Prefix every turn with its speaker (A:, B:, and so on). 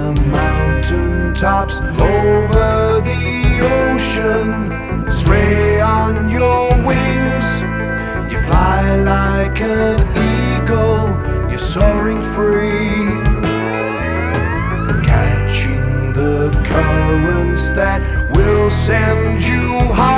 A: the mountain tops, over the ocean, spray on your wings. You fly like an eagle, you're soaring free, catching the currents that will send you high.